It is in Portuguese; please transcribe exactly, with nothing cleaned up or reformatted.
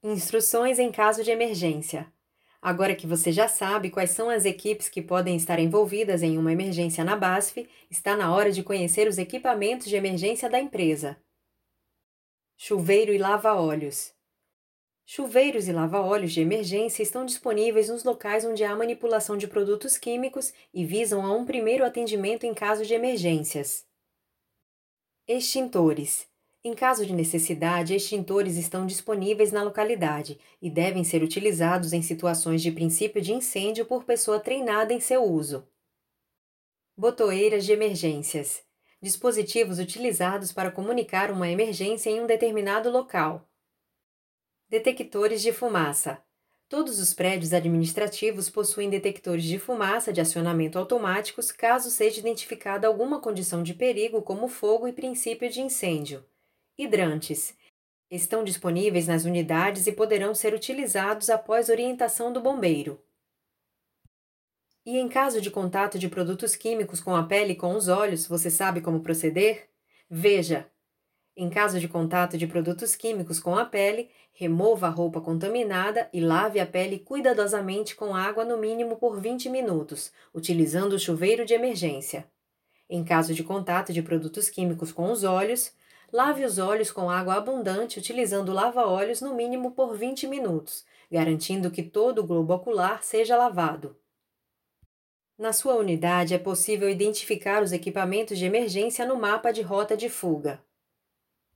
Instruções em caso de emergência. Agora que você já sabe quais são as equipes que podem estar envolvidas em uma emergência na BASF, está na hora de conhecer os equipamentos de emergência da empresa. Chuveiro e lava-óleos. Chuveiros e lava-óleos de emergência estão disponíveis nos locais onde há manipulação de produtos químicos e visam a um primeiro atendimento em caso de emergências. Extintores. Em caso de necessidade, extintores estão disponíveis na localidade e devem ser utilizados em situações de princípio de incêndio por pessoa treinada em seu uso. Botoeiras de emergências. Dispositivos utilizados para comunicar uma emergência em um determinado local. Detectores de fumaça. Todos os prédios administrativos possuem detectores de fumaça de acionamento automáticos caso seja identificada alguma condição de perigo como fogo e princípio de incêndio. Hidrantes. Estão disponíveis nas unidades e poderão ser utilizados após orientação do bombeiro. E em caso de contato de produtos químicos com a pele e com os olhos, você sabe como proceder? Veja! Em caso de contato de produtos químicos com a pele, remova a roupa contaminada e lave a pele cuidadosamente com água no mínimo por vinte minutos, utilizando o chuveiro de emergência. Em caso de contato de produtos químicos com os olhos, lave os olhos com água abundante utilizando o lava-olhos no mínimo por vinte minutos, garantindo que todo o globo ocular seja lavado. Na sua unidade é possível identificar os equipamentos de emergência no mapa de rota de fuga.